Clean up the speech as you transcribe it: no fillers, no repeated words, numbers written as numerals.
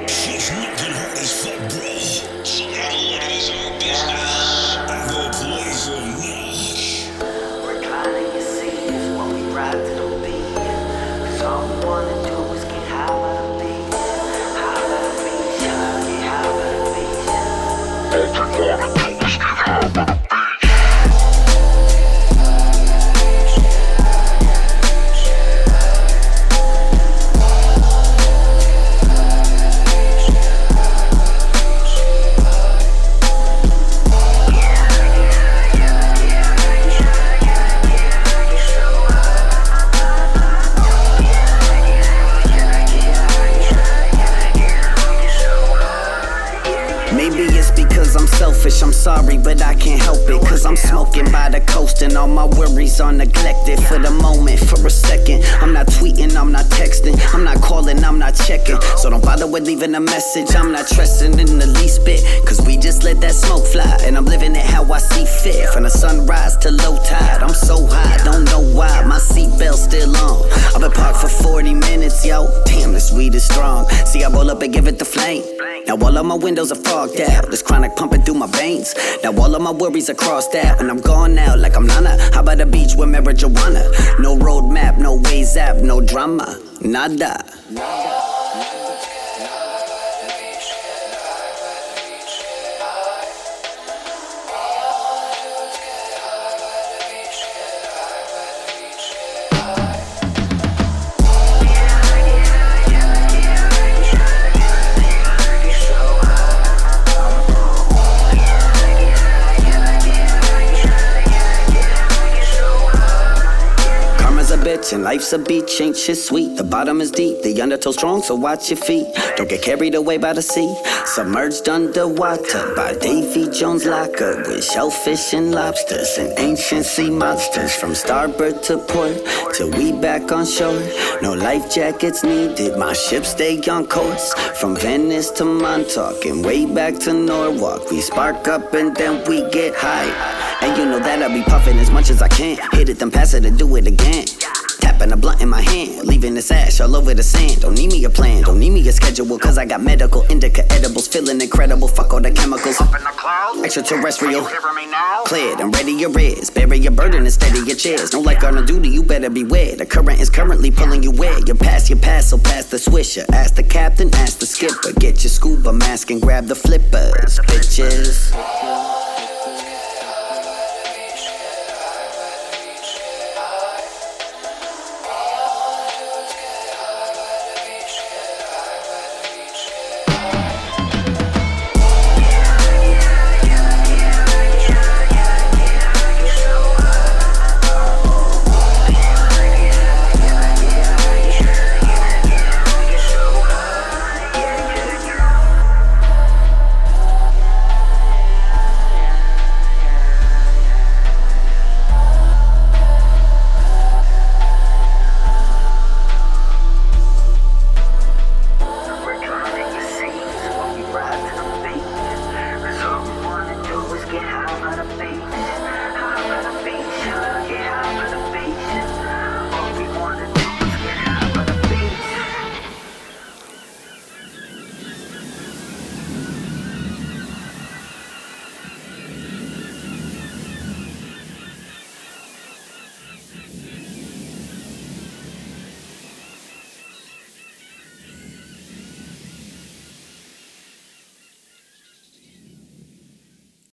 She's nothing hard as fuck, bro. Somehow the money is our business. The place of knowledge. Reclining your seat is when we ride to the beat. 'Cause all we wanna do is get high by the beat. High by the beat, yeah, get high by the beat. All we wanna do is get high by the beat. Maybe it's because I'm selfish, I'm sorry, but I can't help it. Cause I'm smoking by the coast and all my worries are neglected. For the moment, for a second, I'm not tweeting, I'm not texting, I'm not calling, I'm not checking. So don't bother with leaving a message, I'm not stressing in the least bit. Cause we just let that smoke fly, and I'm living it how I see fit. From the sunrise to low tide, I'm so high, don't know why. My seatbelt's still on, I've been parked for 40 minutes, yo. Damn, this weed is strong. See, I roll up and give it the flame. Now all of my windows are fogged out, this chronic pumping through my veins. Now all of my worries are crossed out, and I'm gone out like I'm Nana. How about a beach with marijuana? No road map, no Waze app, no drama, nada. And life's a beach, ain't shit sweet. The bottom is deep, the undertow strong, so watch your feet. Don't get carried away by the sea. Submerged underwater by Davy Jones' locker, with shellfish and lobsters and ancient sea monsters. From starboard to port, till we back on shore. No life jackets needed, my ship stay on course. From Venice to Montauk and way back to Norwalk. We spark up and then we get high. And you know that I'll be puffing as much as I can. Hit it, then pass it and do it again. Tapping a blunt in my hand, leaving this ash all over the sand. Don't need me a plan, don't need me a schedule, cause I got medical indica edibles, feeling incredible, fuck all the chemicals. Up in the clouds, extraterrestrial, can you hear me now? cleared and ready your ears. Bury your burden and steady your chairs. No like on duty, you better beware. The current is currently pulling you where. You're past your pass, so pass the swisher. Ask the captain, ask the skipper. Get your scuba mask and grab the flippers, bitches.